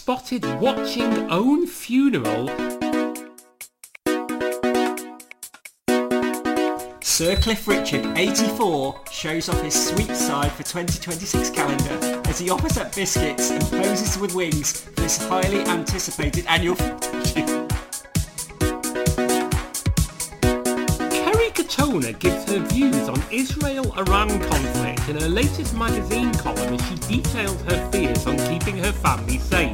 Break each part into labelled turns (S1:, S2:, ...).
S1: spotted watching own funeral.
S2: Sir Cliff Richard, 84, shows off his sweet side for 2026 calendar as he offers up biscuits and poses with wings for this highly anticipated annual photo.
S1: Kerry Katona gives her views on Israel-Iran conflict in her latest magazine column as she detailed her fears on keeping her family safe.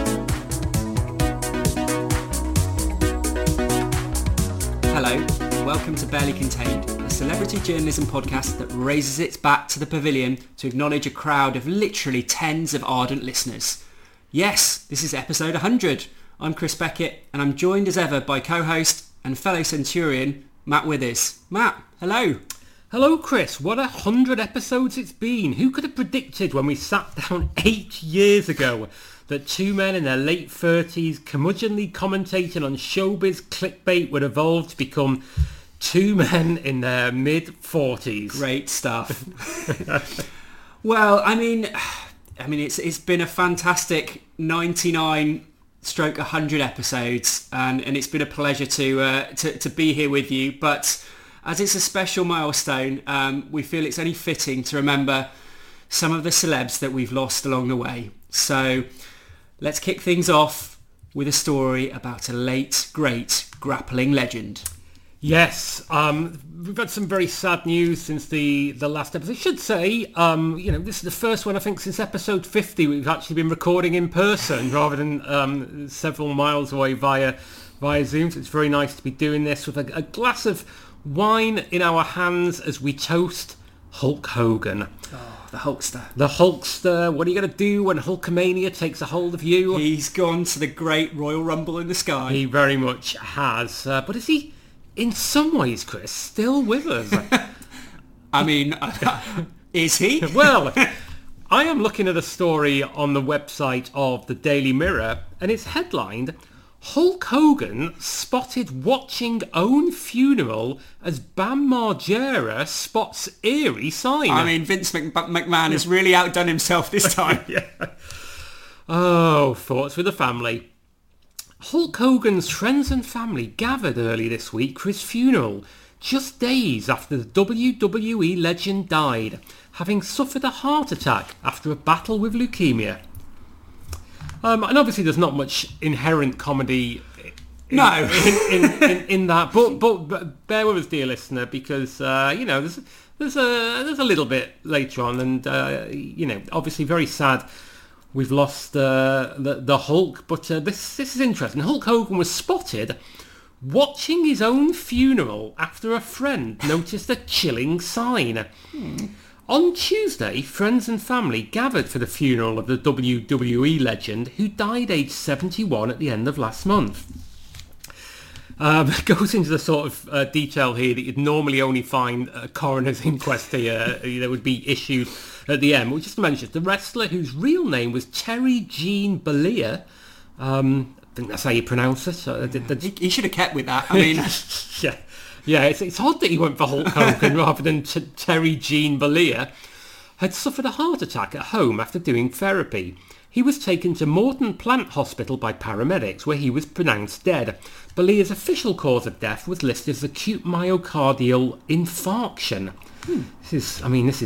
S2: Hello, welcome to Barely Contained, a celebrity journalism podcast that raises its bat to the pavilion to acknowledge a crowd of literally tens of ardent listeners. Yes, this is episode 100. I'm Chris Beckett, and I'm joined as ever by co-host and fellow Centurion, Matt Withers. Matt, hello.
S1: Hello Chris, what 100 episodes it's been. Who could have predicted when we sat down 8 years ago that two men in their late 30s curmudgeonly commentating on showbiz clickbait would evolve to become two men in their mid-40s?
S2: Great stuff. Well, I mean, it's been a fantastic 99/100 episodes, and it's been a pleasure to be here with you. But as it's a special milestone, we feel it's only fitting to remember some of the celebs that we've lost along the way. So let's kick things off with a story about a late, great grappling legend.
S1: Yes, we've had some very sad news since the last episode. I should say, this is the first one, I think, since episode 50 we've actually been recording in person rather than several miles away via Zoom. So it's very nice to be doing this with a glass of wine in our hands as we toast Hulk Hogan.
S2: Oh, the Hulkster.
S1: The Hulkster. What are you going to do when Hulkamania takes a hold of you?
S2: He's gone to the great Royal Rumble in the sky.
S1: He very much has. But is he, in some ways, Chris, still with us?
S2: I mean, is he?
S1: Well, I am looking at a story on the website of the Daily Mirror, and it's headlined, Hulk Hogan spotted watching own funeral as Bam Margera spots eerie sign.
S2: I mean, Vince McMahon has really outdone himself this time.
S1: Yeah. Oh, thoughts with the family. Hulk Hogan's friends and family gathered early this week for his funeral, just days after the WWE legend died, having suffered a heart attack after a battle with leukemia. And obviously there's not much inherent comedy in that, but bear with us, dear listener, because there's a little bit later on, and obviously very sad we've lost the Hulk, but this is interesting. Hulk Hogan was spotted watching his own funeral after a friend noticed a chilling sign. On Tuesday, friends and family gathered for the funeral of the WWE legend who died aged 71 at the end of last month. It goes into the sort of detail here that you'd normally only find a coroner's inquest here that would be issued at the end. But just to mention, the wrestler whose real name was Terry Jean Bollea, I think that's how you pronounce it.
S2: He should have kept with that. I mean...
S1: Yeah, it's odd that he went for Hulk Hogan rather than Terry Jean Bollea, had suffered a heart attack at home after doing therapy. He was taken to Morton Plant Hospital by paramedics, where he was pronounced dead. Bollea's official cause of death was listed as acute myocardial infarction. This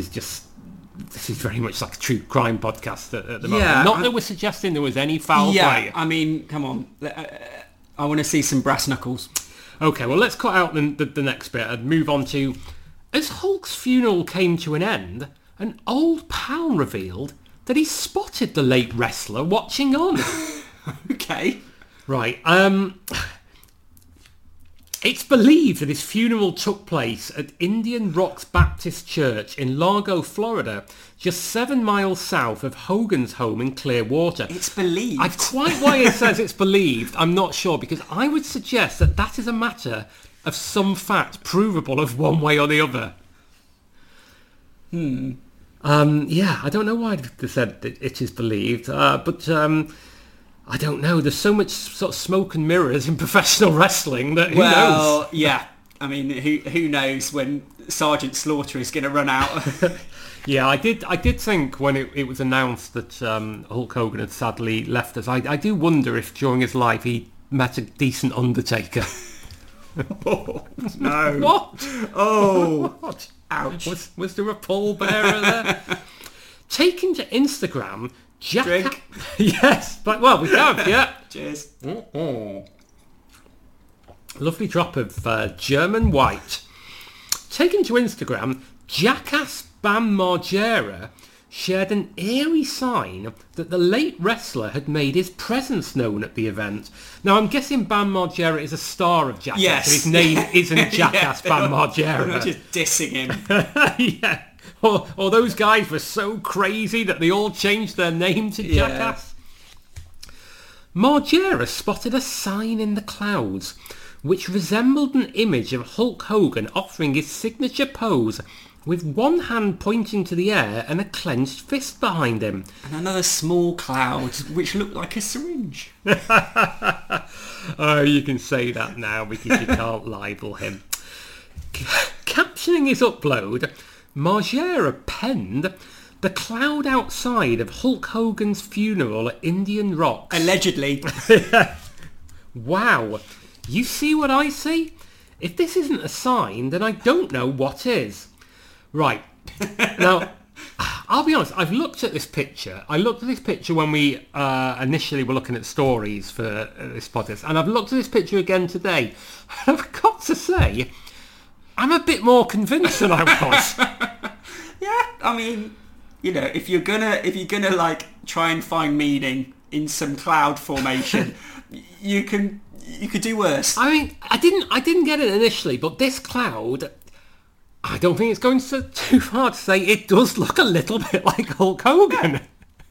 S1: is very much like a true crime podcast at the moment.
S2: Yeah,
S1: Not that we're suggesting there was any foul play.
S2: I mean, come on. I want to see some brass knuckles.
S1: Okay, well, let's cut out the next bit and move on to... As Hulk's funeral came to an end, an old pal revealed that he spotted the late wrestler watching on.
S2: Okay.
S1: Right. It's believed that his funeral took place at Indian Rocks Baptist Church in Largo, Florida, just 7 miles south of Hogan's home in Clearwater.
S2: It's believed.
S1: Quite why it says it's believed, I'm not sure, because I would suggest that is a matter of some fact provable of one way or the other. I don't know why they said that it is believed, but I don't know. There's so much sort of smoke and mirrors in professional wrestling that who knows?
S2: Yeah. I mean, who knows when Sergeant Slaughter is going to run out.
S1: Yeah, I did think when it was announced that Hulk Hogan had sadly left us, I do wonder if during his life he met a decent Undertaker.
S2: Oh, no.
S1: What?
S2: Oh.
S1: What?
S2: Ouch.
S1: Was there a pallbearer there? Taken to Instagram, Jack...
S2: Drink?
S1: Yes, but well, we have, yeah.
S2: Cheers.
S1: Lovely drop of German white. Taken to Instagram, Jackass Bam Margera shared an eerie sign that the late wrestler had made his presence known at the event. Now, I'm guessing Bam Margera is a star of Jackass.
S2: Yes.
S1: So his name isn't Jackass Bam Margera.
S2: They're just dissing him.
S1: Yeah. Or those guys were so crazy that they all changed their name to Jackass. Margera spotted a sign in the clouds which resembled an image of Hulk Hogan offering his signature pose with one hand pointing to the air and a clenched fist behind him.
S2: And another small cloud which looked like a syringe.
S1: Oh, you can say that now because you can't libel him. Captioning his upload, Margera penned the cloud outside of Hulk Hogan's funeral at Indian Rocks.
S2: Allegedly.
S1: Wow. You see what I see? If this isn't a sign, then I don't know what is. Right. Now, I'll be honest, I've looked at this picture. I looked at this picture when we initially were looking at stories for this podcast, and I've looked at this picture again today. And I've got to say, I'm a bit more convinced than I was.
S2: Yeah, I mean, you know, if you're gonna like try and find meaning in some cloud formation, you could do worse.
S1: I mean, I didn't get it initially, but this cloud, I don't think it's going too far to say it does look a little bit like Hulk Hogan.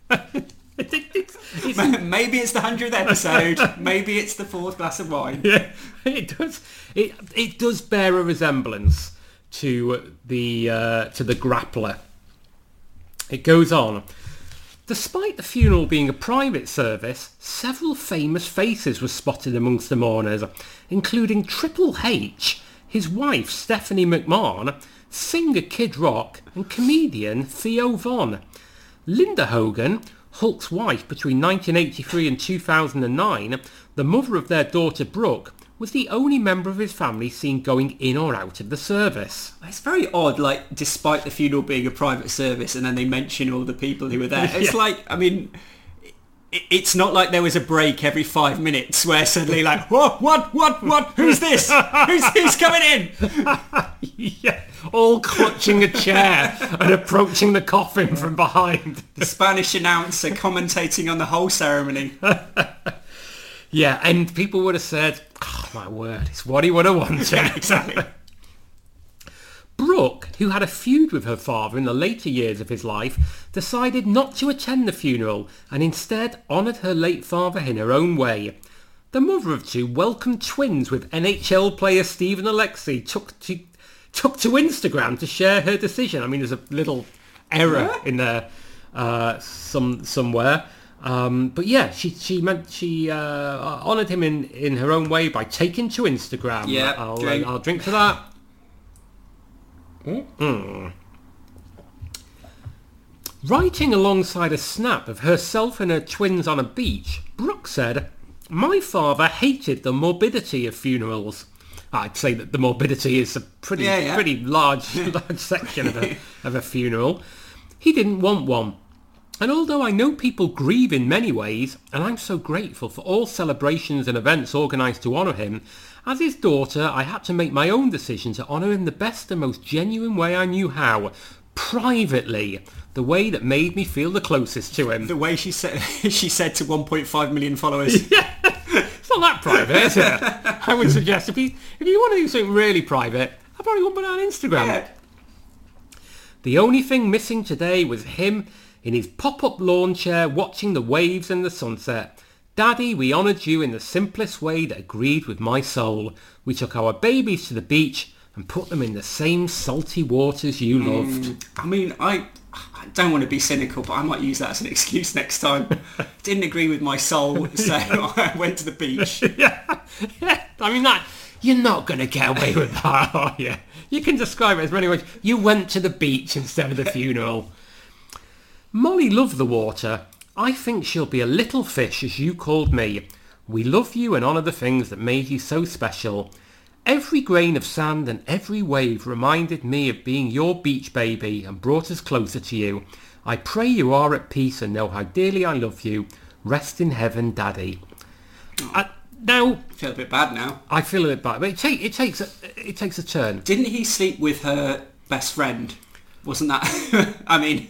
S2: Maybe it's the 100th episode. Maybe it's the 4th glass of wine.
S1: Yeah, it does. It does bear a resemblance to the grappler. It goes on. Despite the funeral being a private service, several famous faces were spotted amongst the mourners, including Triple H, his wife Stephanie McMahon, singer Kid Rock, and comedian Theo Von. Linda Hogan, Hulk's wife between 1983 and 2009, the mother of their daughter Brooke, was the only member of his family seen going in or out of the service.
S2: It's very odd, like, despite the funeral being a private service and then they mention all the people who were there. It's like, I mean, it's not like there was a break every 5 minutes where suddenly like, what, who's this? Who's coming in?
S1: Yeah, all clutching a chair and approaching the coffin from behind.
S2: The Spanish announcer commentating on the whole ceremony.
S1: Yeah, and people would have said, oh my word, it's what he would have wanted.
S2: Yeah, exactly.
S1: Brooke, who had a feud with her father in the later years of his life, decided not to attend the funeral and instead honoured her late father in her own way. The mother of two welcomed twins with NHL player Stephen Alexi took to Instagram to share her decision. I mean, there's a little error in there somewhere. But yeah, she honoured him in her own way by taking to Instagram.
S2: Yeah,
S1: I'll drink to that. Writing alongside a snap of herself and her twins on a beach, Brooke said, "My father hated the morbidity of funerals." I'd say that the morbidity is a pretty large section of a funeral. He didn't want one. And although I know people grieve in many ways, and I'm so grateful for all celebrations and events organised to honour him, as his daughter, I had to make my own decision to honour him the best and most genuine way I knew how. Privately. The way that made me feel the closest to him.
S2: The way she said to 1.5 million followers.
S1: Yeah. It's not that private, is it? I would suggest if you want to do something really private, I probably wouldn't put it on Instagram. Yeah. The only thing missing today was him in his pop-up lawn chair watching the waves and the sunset. Daddy, we honoured you in the simplest way that agreed with my soul. We took our babies to the beach and put them in the same salty waters you loved.
S2: I mean, I don't want to be cynical, but I might use that as an excuse next time. Didn't agree with my soul, so I went to the beach.
S1: Yeah. I mean, You're not going to get away with that, are you? You can describe it as many ways. You went to the beach instead of the funeral. Molly loved the water. I think she'll be a little fish, as you called me. We love you and honour the things that made you so special. Every grain of sand and every wave reminded me of being your beach baby and brought us closer to you. I pray you are at peace and know how dearly I love you. Rest in heaven, Daddy. Now,
S2: I feel a bit bad now.
S1: I feel a bit bad, but it takes a turn.
S2: Didn't he sleep with her best friend? Wasn't that? I mean,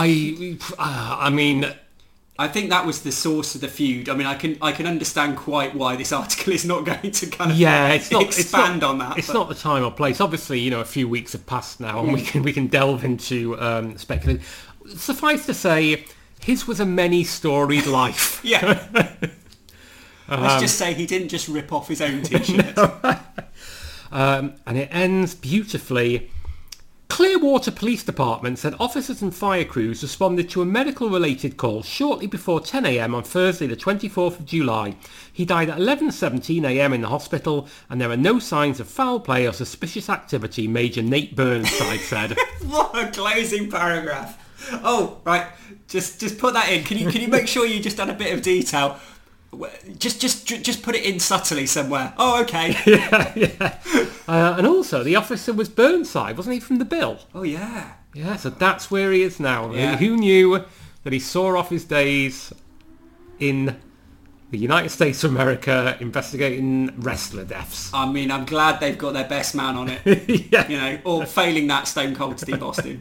S2: I think that was the source of the feud. I mean, I can understand quite why this article is not going to kind of expand on that.
S1: It's not the time or place. Obviously, a few weeks have passed now, and we can delve into speculation. Suffice to say, his was a many-storied life.
S2: Yeah. Let's just say he didn't just rip off his own t-shirt.
S1: No. And it ends beautifully. Clearwater Police Department said officers and fire crews responded to a medical-related call shortly before 10 a.m. on Thursday the 24th of July. He died at 11:17 a.m. in the hospital, and there are no signs of foul play or suspicious activity, Major Nate Burnside said.
S2: What a closing paragraph. Oh, right. Just put that in. Can you make sure you just add a bit of detail? Just put it in subtly somewhere. Oh, okay.
S1: Yeah. And also, the officer was Burnside, wasn't he, from The Bill?
S2: Oh, yeah.
S1: Yeah, so that's where he is now.
S2: Yeah.
S1: Who knew that he saw off his days in the United States of America investigating wrestler deaths?
S2: I mean, I'm glad they've got their best man on it.
S1: Yeah.
S2: Or failing that, Stone Cold Steve Austin.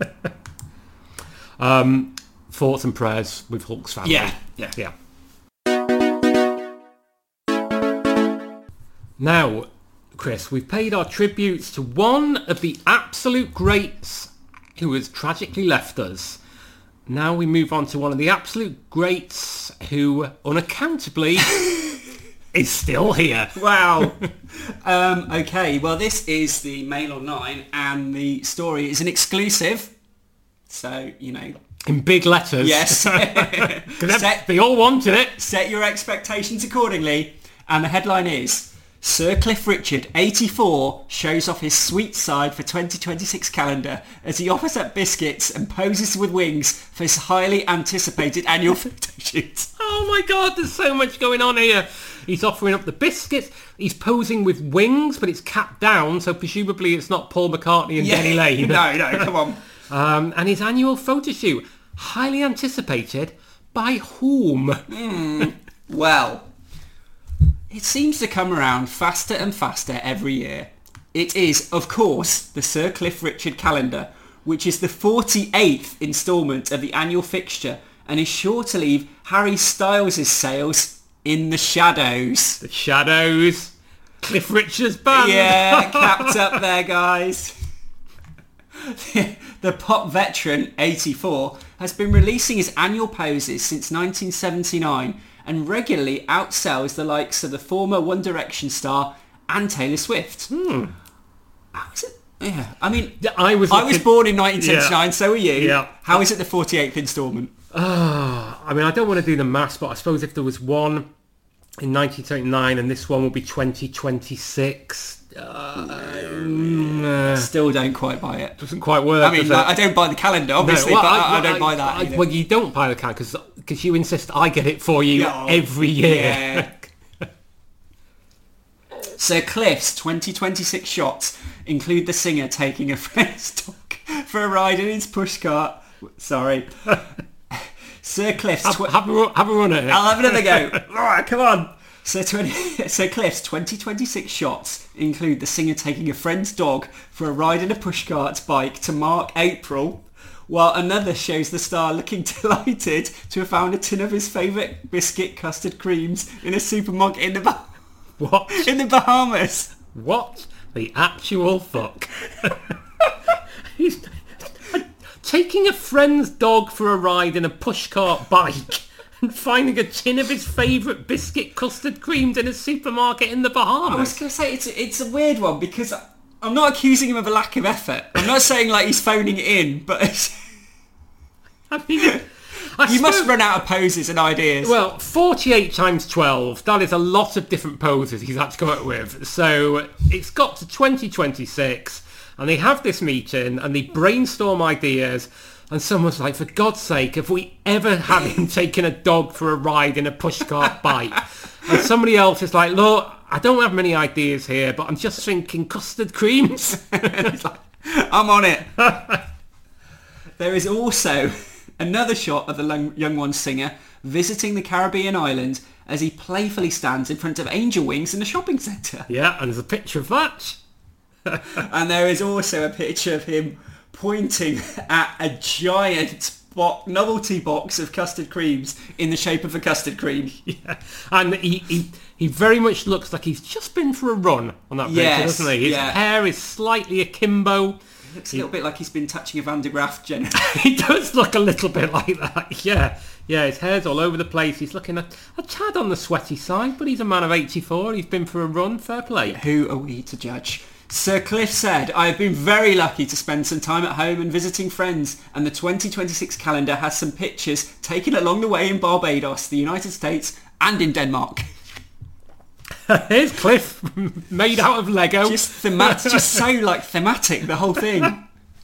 S1: Thoughts and prayers with Hulk's family.
S2: Yeah.
S1: Now, Chris, we've paid our tributes to one of the absolute greats who has tragically left us. Now we move on to one of the absolute greats who, unaccountably, is still here.
S2: Wow. Okay, well, this is the Mail Online, and the story is an exclusive. So,
S1: In big letters.
S2: Yes.
S1: They all wanted it.
S2: Set your expectations accordingly. And the headline is, Sir Cliff Richard, 84, shows off his sweet side for 2026 calendar as he offers up biscuits and poses with wings for his highly anticipated annual photo shoot.
S1: Oh my God, there's so much going on here. He's offering up the biscuits. He's posing with wings, but it's capped down, so presumably it's not Paul McCartney and Denny Lane.
S2: No, come on.
S1: And his annual photo shoot, highly anticipated by whom?
S2: Well, it seems to come around faster and faster every year. It is, of course, the Sir Cliff Richard calendar, which is the 48th instalment of the annual fixture and is sure to leave Harry Styles' sales in the shadows.
S1: The shadows. Cliff Richard's band.
S2: Yeah, capped up there, guys. The pop veteran, 84, has been releasing his annual poses since 1979 and regularly outsells the likes of the former One Direction star and Taylor Swift. How is it? Yeah, I mean, I was born in 1979, so were you.
S1: Yeah.
S2: How is it the 48th instalment?
S1: I mean, I don't want to do the maths, but I suppose if there was one in 1979 and this one will be 2026...
S2: Still don't quite buy it.
S1: Doesn't quite work.
S2: I mean, I don't buy the calendar, obviously, but I don't buy that either.
S1: Well, you don't buy the calendar because you insist I get it for you every year.
S2: Yeah. Sir Cliff's 2026 shots include the singer taking a friend's dog for a ride in his pushcart. Sorry. Sir Cliff's...
S1: Have a run at it.
S2: I'll have another go. All right, come on. Sir Cliff's 2026 shots include the singer taking a friend's dog for a ride in a pushcart bike to mark April, while another shows the star looking delighted to have found a tin of his favourite biscuit custard creams in a supermarket in the
S1: What?
S2: In the Bahamas.
S1: What the actual fuck? He's taking a friend's dog for a ride in a pushcart bike and finding a tin of his favourite biscuit custard creams in a supermarket in the Bahamas.
S2: I was going to say, it's a weird one because I'm not accusing him of a lack of effort. I'm not saying like he's phoning it in, but... You must run out of poses and ideas.
S1: Well, 48 times 12, that is a lot of different poses he's had to come up with. So it's got to 2026, and they have this meeting, and they brainstorm ideas, and someone's like, for God's sake, have we ever had him taking a dog for a ride in a pushcart bike? And somebody else is like, look, I don't have many ideas here, but I'm just thinking custard creams.
S2: I'm on it. There is also another shot of the Young Ones singer visiting the Caribbean island as he playfully stands in front of angel wings in a shopping centre.
S1: Yeah, and there's a picture of that.
S2: And there is also a picture of him pointing at a giant novelty box of custard creams in the shape of a custard cream.
S1: Yeah, and he very much looks like he's just been for a run on that picture, doesn't he? His hair is slightly akimbo.
S2: He looks a little bit like he's been touching a Van de Graaff generally.
S1: He does look a little bit like that, yeah. Yeah, his hair's all over the place. He's looking a tad on the sweaty side, but he's a man of 84. He's been for a run. Fair play.
S2: Who are we to judge? Sir Cliff said, I have been very lucky to spend some time at home and visiting friends, and the 2026 calendar has some pictures taken along the way in Barbados, the United States, and in Denmark.
S1: Here's Cliff, made out of Lego.
S2: Just so like thematic, the whole thing.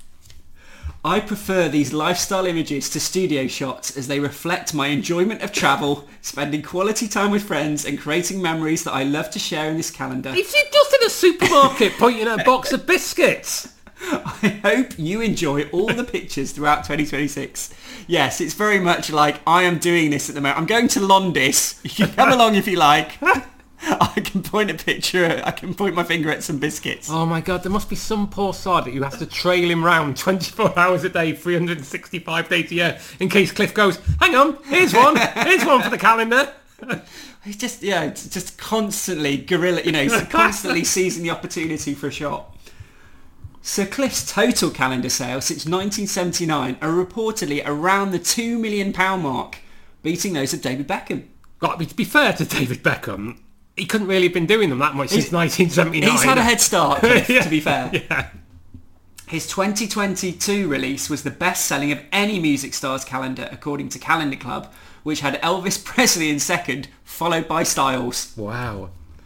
S2: I prefer these lifestyle images to studio shots as they reflect my enjoyment of travel, spending quality time with friends and creating memories that I love to share in this calendar.
S1: He's just in a supermarket pointing at a box of biscuits.
S2: I hope you enjoy all the pictures throughout 2026. Yes, it's very much like I am doing this at the moment. I'm going to Londis. You can come along if you like. I can point my finger at some biscuits.
S1: Oh my God, there must be some poor sod that you have to trail him round 24 hours a day, 365 days a year, in case Cliff goes, hang on, here's one for the calendar.
S2: He's just constantly guerrilla, he's constantly seizing the opportunity for a shot. Sir Cliff's total calendar sales since 1979 are reportedly around the £2 million mark, beating those of David Beckham.
S1: Got to be fair to David Beckham, he couldn't really have been doing them that much since 1979.
S2: He's had a head start, Cliff,
S1: Yeah,
S2: to be fair.
S1: Yeah.
S2: His 2022 release was the best-selling of any music star's calendar, according to Calendar Club, which had Elvis Presley in second, followed by Styles.
S1: Wow.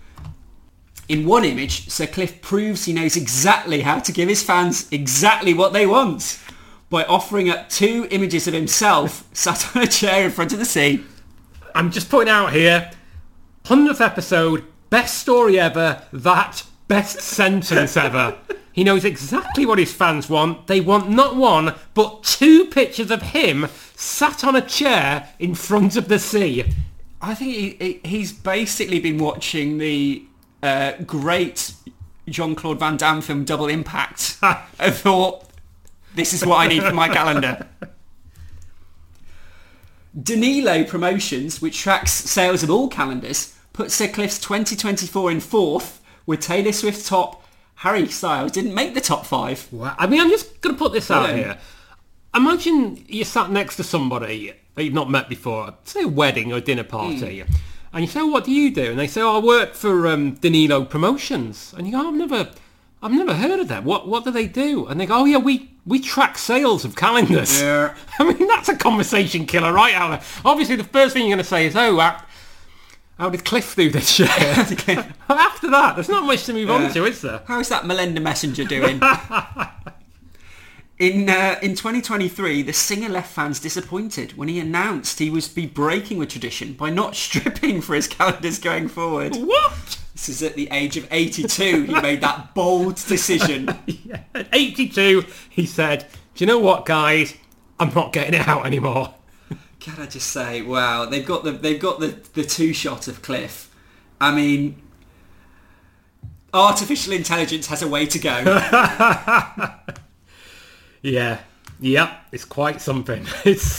S2: In one image, Sir Cliff proves he knows exactly how to give his fans exactly what they want by offering up 2 images of himself sat on a chair in front of the sea.
S1: I'm just putting out here, 100th episode, best story ever, that best sentence ever. He knows exactly what his fans want. They want not 1, but 2 pictures of him sat on a chair in front of the sea.
S2: I think he's basically been watching the great Jean-Claude Van Damme film Double Impact and thought, this is what I need for my calendar. Danilo Promotions, which tracks sales of all calendars, put Sir Cliff's 2024 in 4th, with Taylor Swift's top Harry Styles didn't make the top 5.
S1: Wow. I mean, I'm just going to put this out here. Imagine you're sat next to somebody that you've not met before, say a wedding or a dinner party, and you say, oh, what do you do? And they say, oh, I work for Danilo Promotions. And you go, I've never heard of them. What do they do? And they go, oh yeah, we track sales of calendars.
S2: Yeah.
S1: I mean, that's a conversation killer, right, Alan? Obviously, the first thing you're going to say is, oh, how did Cliff do this year? After that, there's not much to move on to, is there?
S2: How's that Melinda Messenger doing? In 2023, the singer left fans disappointed when he announced he would be breaking with tradition by not stripping for his calendars going forward.
S1: What?
S2: This is at the age of 82. He made that bold decision.
S1: Yeah. At 82, he said, do you know what, guys? I'm not getting it out anymore.
S2: Can I just say, wow, they've got the 2 shot of Cliff. I mean, artificial intelligence has a way to go.
S1: Yeah, it's quite something. It's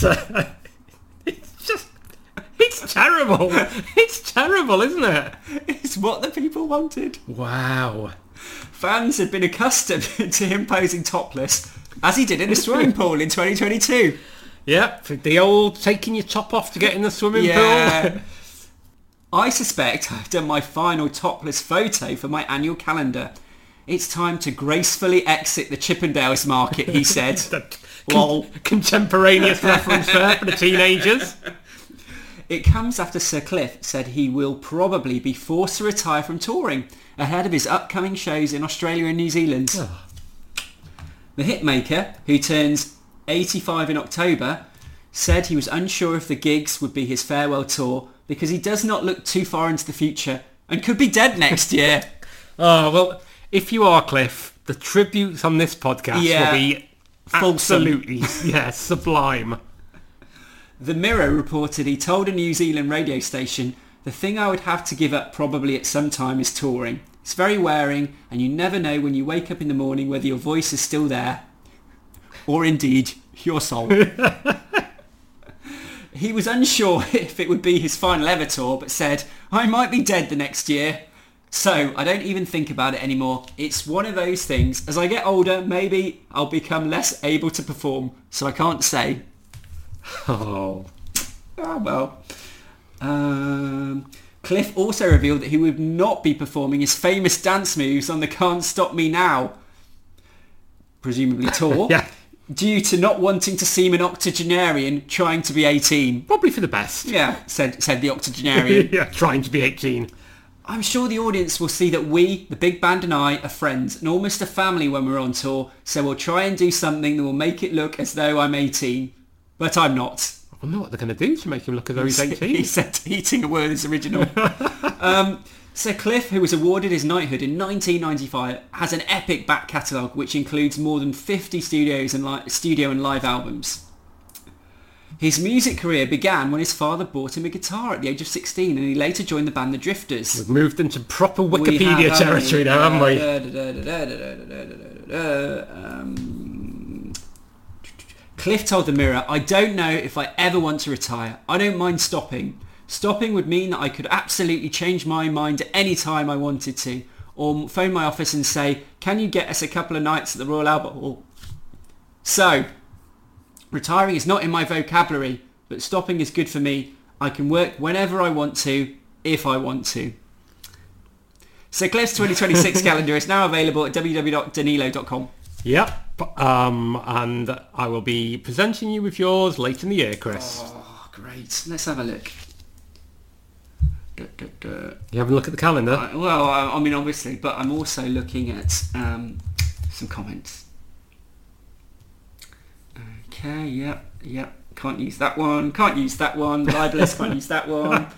S1: terrible. It's terrible, isn't it?
S2: It's what the people wanted.
S1: Wow.
S2: Fans had been accustomed to him posing topless, as he did in a swimming pool in 2022.
S1: Yeah, the old taking your top off to get in the swimming pool.
S2: I suspect I've done my final topless photo for my annual calendar. It's time to gracefully exit the Chippendales market, he said. Lol.
S1: Contemporaneous reference there for the teenagers.
S2: It comes after Sir Cliff said he will probably be forced to retire from touring ahead of his upcoming shows in Australia and New Zealand.
S1: Oh.
S2: The hitmaker, who turns 85 in October, said he was unsure if the gigs would be his farewell tour because he does not look too far into the future and could be dead next year.
S1: Oh, well, if you are Cliff, the tributes on this podcast will be absolutely sublime.
S2: The Mirror reported he told a New Zealand radio station, "The thing I would have to give up probably at some time is touring. It's very wearing and you never know when you wake up in the morning whether your voice is still there or indeed your soul." He was unsure if it would be his final ever tour, but said, "I might be dead the next year. So I don't even think about it anymore. It's one of those things. As I get older, maybe I'll become less able to perform. So I can't say."
S1: Oh.
S2: Oh, well. Cliff also revealed that he would not be performing his famous dance moves on the Can't Stop Me Now, presumably tour,
S1: Yeah.
S2: due to not wanting to seem an octogenarian trying to be 18.
S1: Probably for the best.
S2: Yeah, said the octogenarian.
S1: Yeah, trying to be 18.
S2: "I'm sure the audience will see that we, the big band and I, are friends and almost a family when we're on tour, so we'll try and do something that will make it look as though I'm 18. But I'm not."
S1: I wonder what they're going to do to make him look as though he's 18.
S2: He said eating a word is original. Sir Cliff, who was awarded his knighthood in 1995, has an epic back catalogue which includes more than 50 studio and live albums. His music career began when his father bought him a guitar at the age of 16 and he later joined the band The Drifters.
S1: We've moved into proper Wikipedia territory now, haven't we?
S2: Cliff told the Mirror, "I don't know if I ever want to retire. I don't mind stopping. Stopping would mean that I could absolutely change my mind at any time I wanted to. Or phone my office and say, can you get us a couple of nights at the Royal Albert Hall? So, retiring is not in my vocabulary, but stopping is good for me. I can work whenever I want to, if I want to." So Cliff's 2026 calendar is now available at www.danilo.com.
S1: Yep. And I will be presenting you with yours late in the year, Chris.
S2: Oh, great. Let's have a look.
S1: You having a look at the calendar?
S2: I mean, obviously, but I'm also looking at some comments. Okay, yep. Can't use that one. Libelous, can't use that one.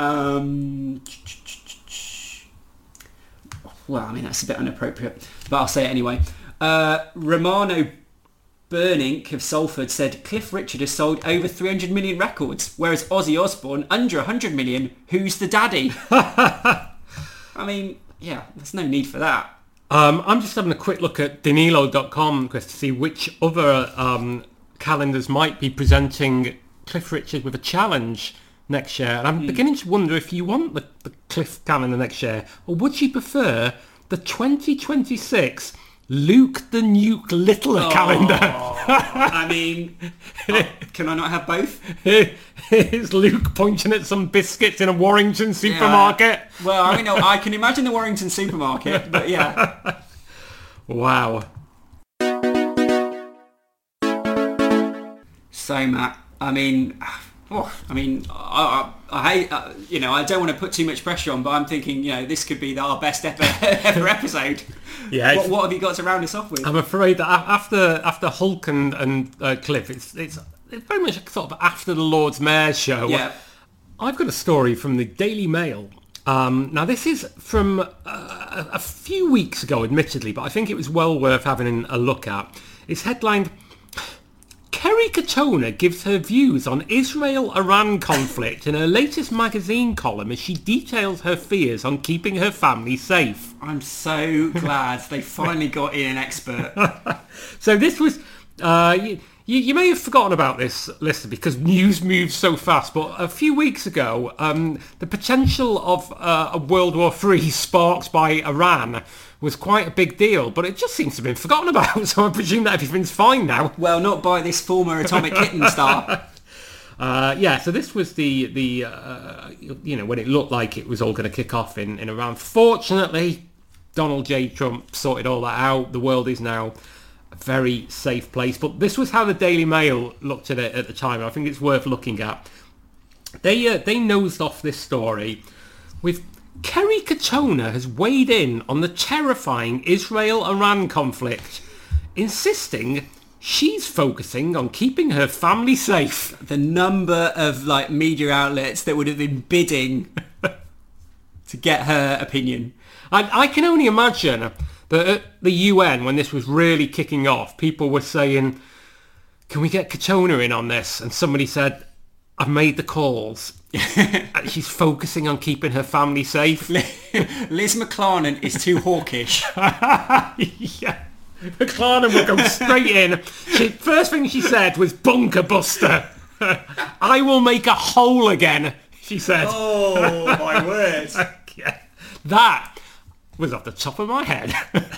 S2: Well, I mean, that's a bit inappropriate, but I'll say it anyway. Romano Burnink of Salford said Cliff Richard has sold over 300 million records, whereas Ozzy Osbourne under 100 million. Who's the daddy? I mean, yeah, there's no need for that.
S1: I'm just having a quick look at Danilo.com, Chris, to see which other calendars might be presenting Cliff Richard with a challenge next year. And I'm beginning to wonder if you want the Cliff calendar next year, or would you prefer the 2026 Luke the Nuke Littler calendar?
S2: I mean, can I not have both?
S1: Here's Luke pointing at some biscuits in a Warrington supermarket.
S2: Yeah. Well, I mean, I can imagine the Warrington supermarket, but yeah.
S1: Wow.
S2: So, Matt, I mean, I hate, I don't want to put too much pressure on, but I'm thinking, this could be our best ever episode.
S1: Yeah.
S2: What have you got to round us off with?
S1: I'm afraid that after Hulk and Cliff, it's very much sort of after the Lord's Mayor's show.
S2: Yeah.
S1: I've got a story from the Daily Mail. Now, this is from a few weeks ago, admittedly, but I think it was well worth having a look at. It's headlined, "Kerry Katona gives her views on Israel-Iran conflict in her latest magazine column as she details her fears on keeping her family safe."
S2: I'm so glad they finally got in an expert.
S1: So this was... You may have forgotten about this, listener, because news moves so fast, but a few weeks ago, the potential of a World War III sparked by Iran was quite a big deal, but it just seems to have been forgotten about, so I presume that everything's fine now.
S2: Well, not by this former Atomic Kitten star.
S1: So this was the when it looked like it was all going to kick off in Iran. Fortunately, Donald J. Trump sorted all that out. The world is now very safe place. But this was how the Daily Mail looked at it at the time. I think it's worth looking at. They nosed off this story with Kerry Katona has weighed in on the terrifying Israel-Iran conflict, insisting she's focusing on keeping her family safe.
S2: The number of media outlets that would have been bidding to get her opinion.
S1: I can only imagine that at the UN, when this was really kicking off, people were saying, can we get Katona in on this? And somebody said, I've made the calls. She's focusing on keeping her family safe.
S2: Liz McClarnon is too hawkish.
S1: Yeah. McClarnon will go straight in. First thing she said was bunker buster. I will make a hole again, she said.
S2: Oh, my word.
S1: Yeah. That was off the top of my head.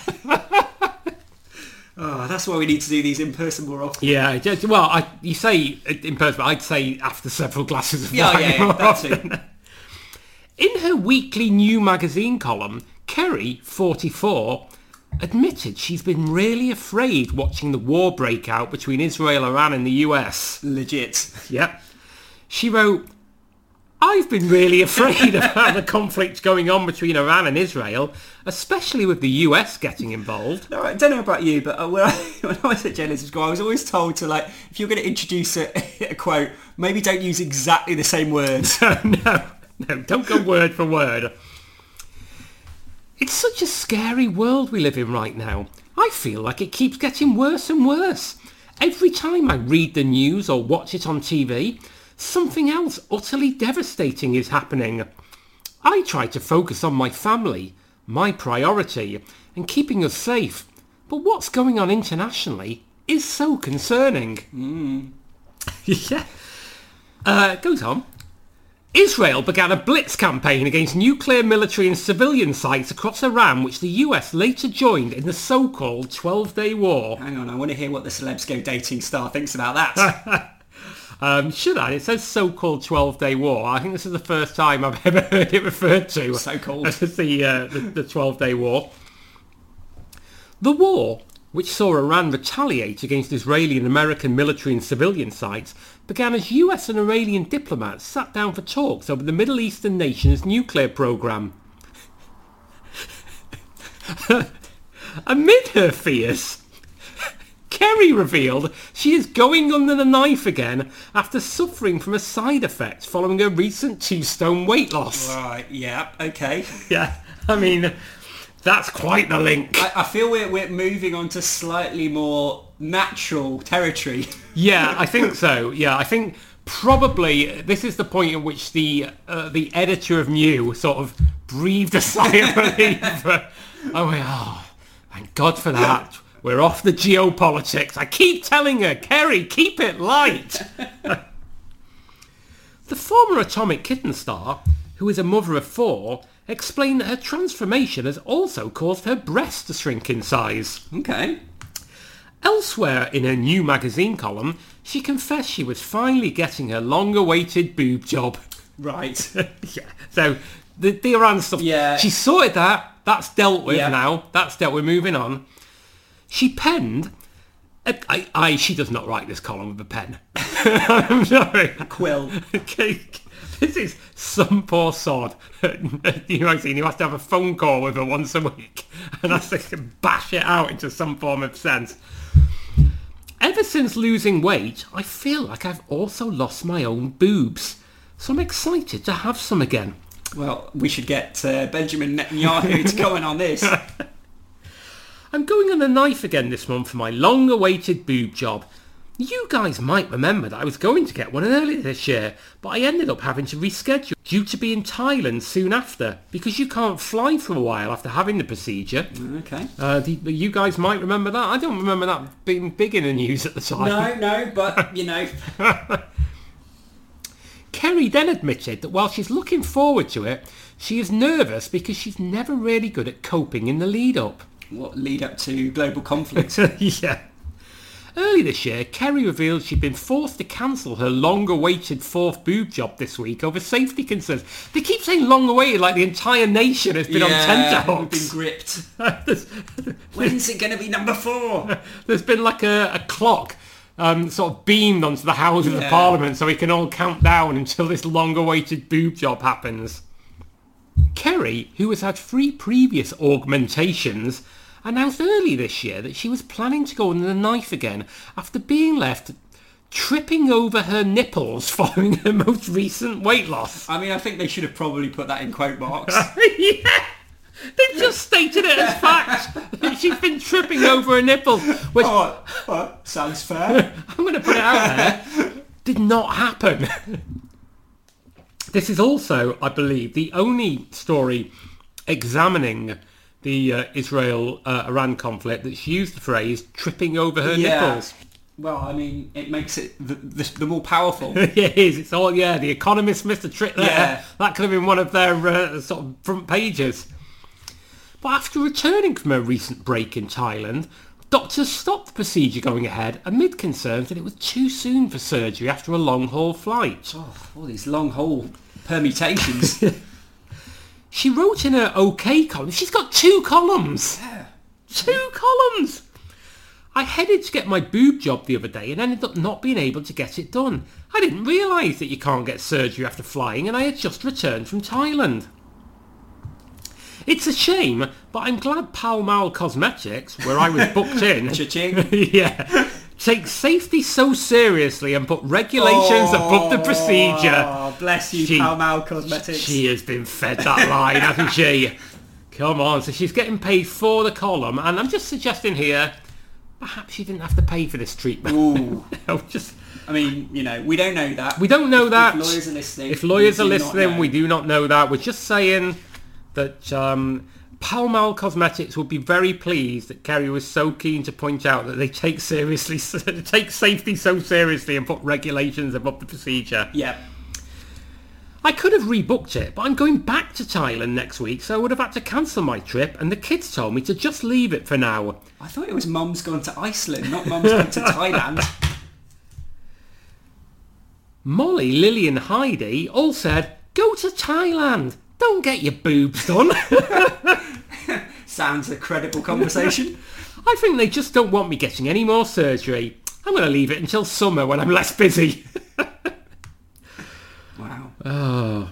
S2: Oh, that's why we need to do these in person more often.
S1: Yeah, you say in person, but I'd say after several glasses of wine.
S2: Yeah, that's it.
S1: In her weekly New Magazine column, Kerry, 44, admitted she's been really afraid watching the war break out between Israel, Iran and the US.
S2: Legit.
S1: Yep. She wrote, I've been really afraid about the conflict going on between Iran and Israel, especially with the US getting involved.
S2: No, I don't know about you, but when I was at Genesis School, I was always told to, if you're going to introduce a quote, maybe don't use exactly the same words.
S1: No, don't go word for word. It's such a scary world we live in right now. I feel like it keeps getting worse and worse. Every time I read the news or watch it on TV, something else utterly devastating is happening. I try to focus on my family, my priority, and keeping us safe. But what's going on internationally is so concerning. Yeah. It goes on. Israel began a blitz campaign against nuclear military and civilian sites across Iran, which the US later joined in the so-called 12-day war.
S2: Hang on, I want to hear what the Celebs Go Dating star thinks about that.
S1: Should I? It says so-called 12-day war. I think this is the first time I've ever heard it referred to.
S2: So-called.
S1: As the 12-day war. The war, which saw Iran retaliate against Israeli and American military and civilian sites, began as US and Iranian diplomats sat down for talks over the Middle Eastern nation's nuclear program. Amid her fears, Kerry revealed she is going under the knife again after suffering from a side effect following a recent 2-stone weight loss.
S2: Right, yeah, okay.
S1: Yeah, I mean, that's quite the link.
S2: I feel we're moving on to slightly more natural territory.
S1: Yeah, I think so. Yeah, I think probably this is the point at which the editor of New sort of breathed a sigh of relief. Oh, thank God for that. We're off the geopolitics. I keep telling her, Kerry, keep it light. The former Atomic Kitten star, who is a mother of 4, explained that her transformation has also caused her breasts to shrink in size.
S2: Okay.
S1: Elsewhere in her New Magazine column, she confessed she was finally getting her long-awaited boob job.
S2: Right.
S1: Yeah. So the Iran stuff,
S2: yeah.
S1: She sorted that. That's dealt with now. That's dealt with. Moving on. She penned... she does not write this column with a pen. I'm sorry.
S2: A quill.
S1: Okay. This is some poor sod. You know, he has to have a phone call with her once a week and has to bash it out into some form of sense. Ever since losing weight, I feel like I've also lost my own boobs. So I'm excited to have some again.
S2: Well, we should get Benjamin Netanyahu to comment on this.
S1: I'm going on the knife again this month for my long-awaited boob job. You guys might remember that I was going to get one earlier this year, but I ended up having to reschedule due to be in Thailand soon after, because you can't fly for a while after having the procedure.
S2: Okay.
S1: You guys might remember that. I don't remember that being big in the news at the time.
S2: No, but, you know.
S1: Kerry then admitted that while she's looking forward to it, she is nervous because she's never really good at coping in the lead-up.
S2: What, lead up to global conflict?
S1: Yeah. Early this year, Kerry revealed she'd been forced to cancel her long-awaited fourth boob job this week over safety concerns. They keep saying long-awaited like the entire nation has been on tenterhooks.
S2: We've been gripped. When's it going to be number 4?
S1: There's been like a clock sort of beamed onto the Houses of Parliament so we can all count down until this long-awaited boob job happens. Kerry, who has had 3 previous augmentations, announced early this year that she was planning to go under the knife again after being left tripping over her nipples following her most recent weight loss.
S2: I mean, I think they should have probably put that in quote marks.
S1: Yeah! They've just stated it as fact that she's been tripping over her nipples. Which,
S2: sounds fair.
S1: I'm going to put it out there, did not happen. This is also, I believe, the only story examining the Israel-Iran conflict that's used the phrase tripping over her nipples.
S2: Well, I mean, it makes it the more powerful.
S1: It is. It's all, The Economist missed a trick there. Yeah. That could have been one of their sort of front pages. But after returning from a recent break in Thailand, doctors stopped the procedure going ahead amid concerns that it was too soon for surgery after a long-haul flight.
S2: Oh, all these long-haul permutations.
S1: She wrote in her OK column. She's got 2 columns.
S2: Yeah.
S1: 2 columns. I headed to get my boob job the other day and ended up not being able to get it done. I didn't realise that you can't get surgery after flying, and I had just returned from Thailand. It's a shame, but I'm glad Pall Mall Cosmetics, where I was booked in,
S2: Cha-ching.
S1: takes safety so seriously and put regulations above the procedure.
S2: Oh, bless you, Pall Mall Cosmetics.
S1: She has been fed that line, hasn't she? Come on, so she's getting paid for the column, and I'm just suggesting here, perhaps she didn't have to pay for this treatment.
S2: Ooh.
S1: I
S2: mean, we don't know that.
S1: We don't know that.
S2: If lawyers are listening.
S1: If lawyers are listening, we do not know that. We're just saying that Pall Mall Cosmetics would be very pleased that Kerry was so keen to point out that they take safety so seriously and put regulations above the procedure.
S2: Yeah.
S1: I could have rebooked it, but I'm going back to Thailand next week, so I would have had to cancel my trip, and the kids told me to just leave it for now.
S2: I thought it was Mum's gone to Iceland, not Mum's gone to Thailand.
S1: Molly, Lily and Heidi all said, go to Thailand. Don't get your boobs done.
S2: Sounds a credible conversation.
S1: I think they just don't want me getting any more surgery. I'm going to leave it until summer when I'm less busy.
S2: Wow.
S1: Oh.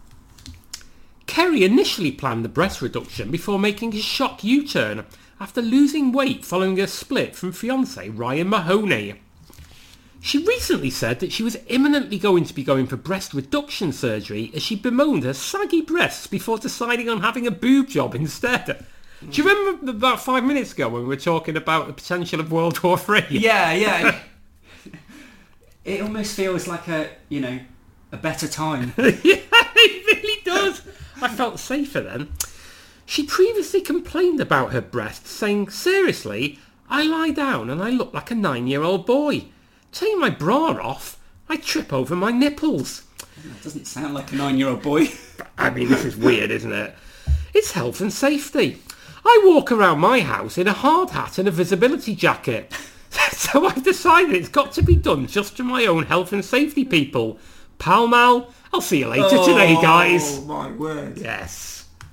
S1: Kerry initially planned the breast reduction before making a shock U-turn after losing weight following a split from fiancé Ryan Mahoney. She recently said that she was imminently going to be going for breast reduction surgery as she bemoaned her saggy breasts before deciding on having a boob job instead. Do you remember about 5 minutes ago when we were talking about the potential of World War III?
S2: Yeah. It almost feels like a better time.
S1: Yeah, it really does. I felt safer then. She previously complained about her breasts, saying, seriously, I lie down and I look like a 9-year-old boy. Take my bra off, I trip over my nipples.
S2: That doesn't sound like a 9-year-old boy.
S1: I mean, this is weird, isn't it? It's health and safety. I walk around my house in a hard hat and a visibility jacket. So I've decided it's got to be done just for my own health and safety, people. Pall Mall, I'll see you later today, guys.
S2: Oh, my word.
S1: Yes.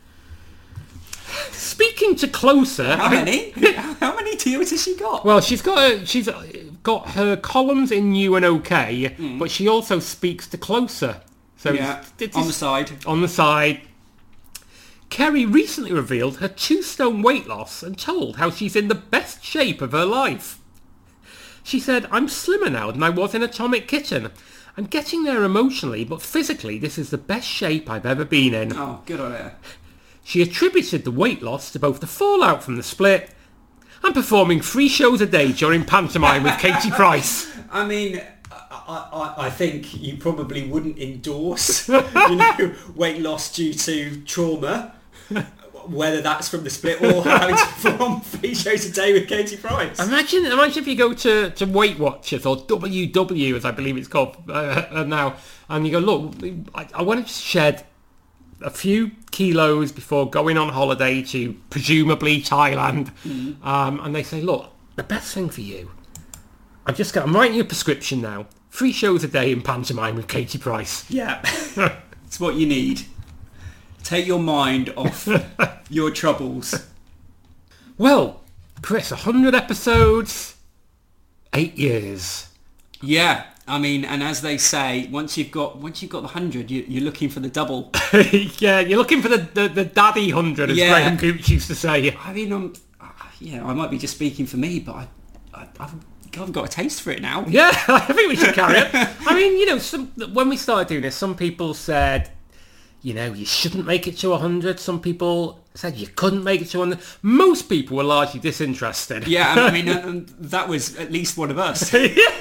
S1: Speaking to Closer...
S2: How many? How many deals has she got?
S1: Well, she's got her columns in New and OK, but she also speaks to Closer. So it's
S2: on the side.
S1: On the side. Kerry recently revealed her 2-stone weight loss and told how she's in the best shape of her life. She said, I'm slimmer now than I was in Atomic Kitten. I'm getting there emotionally, but physically this is the best shape I've ever been in.
S2: Oh, good on her.
S1: She attributed the weight loss to both the fallout from the split and performing 3 shows a day during pantomime with Katie Price.
S2: I mean, I think you probably wouldn't endorse, weight loss due to trauma, whether that's from the split or having to perform 3 shows a day with Katie Price.
S1: Imagine if you go to Weight Watchers or WW, as I believe it's called now, and you go, look, I want to shed a few kilos before going on holiday to presumably Thailand, and they say, look, the best thing for you I'm writing you a prescription now. 3 shows a day in pantomime with Katie Price.
S2: Yeah, it's what you need. Take your mind off your troubles.
S1: Well, Chris, 100 episodes, 8 years.
S2: Yeah, I mean, and as they say, once you've got the 100, you're looking for the double.
S1: Yeah, you're looking for the daddy 100, as Graham Gooch used to say.
S2: I mean, I might be just speaking for me, but I've got a taste for it now.
S1: Yeah, I think we should carry it. I mean, when we started doing this, some people said, you shouldn't make it to 100. Some people said you couldn't make it to 100. Most people were largely disinterested.
S2: Yeah, I mean, that was at least one of us.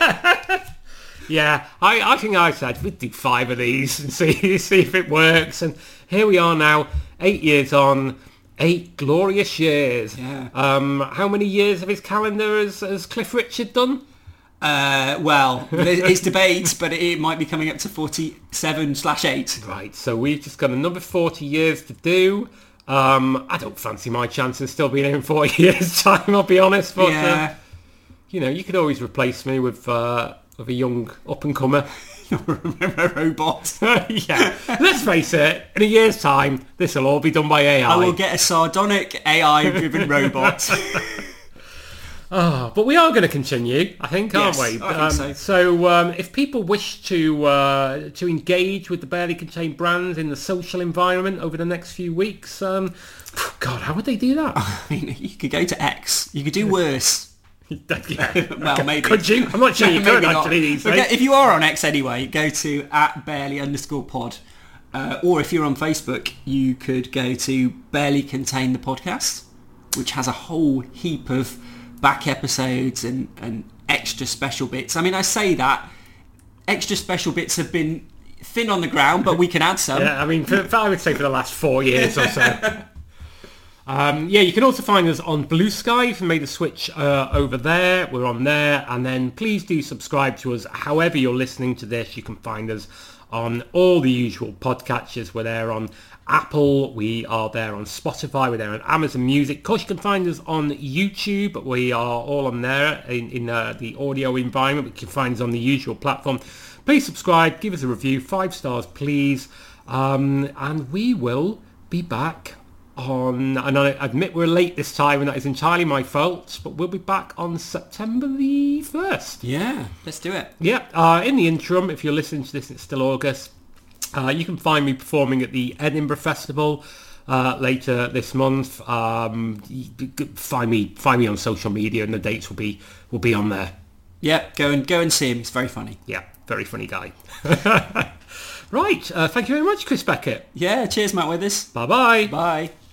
S1: Yeah, I think I said we'd do 5 of these and see if it works. And here we are now, 8 years on, 8 glorious years.
S2: Yeah.
S1: How many years of his calendar has Cliff Richard done?
S2: Well, it's debates, but it might be coming up to 47/8.
S1: Right, so we've just got another 40 years to do. I don't fancy my chances still being here in 40 years' time, I'll be honest. But,
S2: yeah.
S1: You could always replace me with a young up-and-comer.
S2: A robot.
S1: Yeah. Let's face it, in a year's time, this will all be done by AI.
S2: I will get a sardonic AI-driven robot.
S1: But we are going to continue, I think, aren't
S2: Yes,
S1: we?
S2: I think
S1: so if people wish to engage with the Barely Contained brands in the social environment over the next few weeks, God, how would they do that?
S2: I mean, you could go to X. You could do worse. Well, maybe.
S1: Could you? I'm not sure you could,
S2: not.
S1: actually, these days.
S2: If you are on X anyway, go to @barely_pod. Or if you're on Facebook, you could go to Barely Contain the Podcast, which has a whole heap of back episodes and extra special bits. I mean, I say that extra special bits have been thin on the ground, but we can add some.
S1: Yeah, I mean, I would say for the last 4 years or so. You can also find us on Blue Sky. If you made the switch over there, we're on there. And then please do subscribe to us. However you're listening to this, you can find us on all the usual podcatchers. We're there on Apple, we are there on Spotify, we're there on Amazon Music. Of course, you can find us on YouTube. We are all on there in the audio environment. You can find us on the usual platform. Please subscribe, give us a review, 5 stars, please. And we will be back and I admit we're late this time, and that is entirely my fault, but we'll be back on September the 1st.
S2: Yeah, let's do it.
S1: Yeah, in the interim, if you're listening to this, it's still August. You can find me performing at the Edinburgh Festival later this month. Find me on social media, and the dates will be on there.
S2: Yeah, go and see him. He's very funny.
S1: Yeah, very funny guy. Right, thank you very much, Chris Beckett.
S2: Yeah, cheers, Matt Withers.
S1: Bye-bye.
S2: Bye.